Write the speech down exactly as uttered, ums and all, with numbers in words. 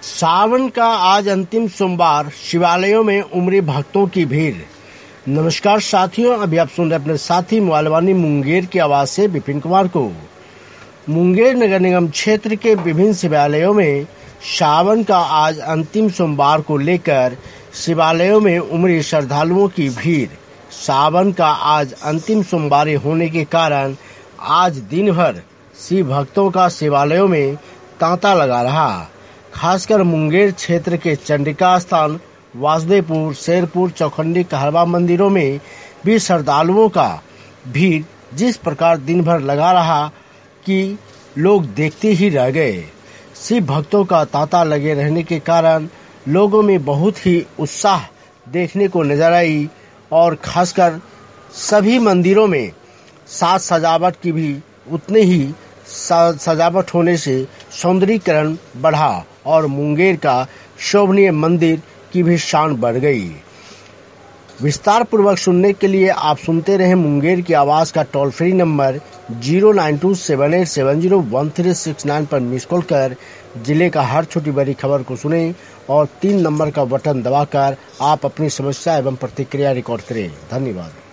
सावन का आज अंतिम सोमवार, शिवालयों में उमड़ी भक्तों की भीड़। नमस्कार साथियों, अभी आप सुन रहे अपने साथी मोबाइलवानी मुंगेर की आवाज से विपिन कुमार को। मुंगेर नगर निगम क्षेत्र के विभिन्न शिवालयों में सावन का आज अंतिम सोमवार को लेकर शिवालयों में उमड़ी श्रद्धालुओं की भीड़। सावन का आज अंतिम सोमवार होने के कारण आज दिन भर शिव भक्तों का शिवालयों में तांता लगा रहा। खासकर मुंगेर क्षेत्र के चंडिका स्थान, वासुदेवपुर, शेरपुर, चौखंडी, कहरवा मंदिरों में भी श्रद्धालुओं का भीड़ जिस प्रकार दिन भर लगा रहा कि लोग देखते ही रह गए। शिव भक्तों का तांता लगे रहने के कारण लोगों में बहुत ही उत्साह देखने को नजर आई और खासकर सभी मंदिरों में साज सजावट की भी उतने ही सजावट होने से सौंदर्यीकरण बढ़ा और मुंगेर का शोभनीय मंदिर की भी शान बढ़ गई। विस्तार पूर्वक सुनने के लिए आप सुनते रहे मुंगेर की आवाज का toll free number zero nine two seven eight seven zero one three six nine पर मिस कॉल कर जिले का हर छोटी बड़ी खबर को सुने और तीन नंबर का बटन दबाकर आप अपनी समस्या एवं प्रतिक्रिया रिकॉर्ड करें। धन्यवाद।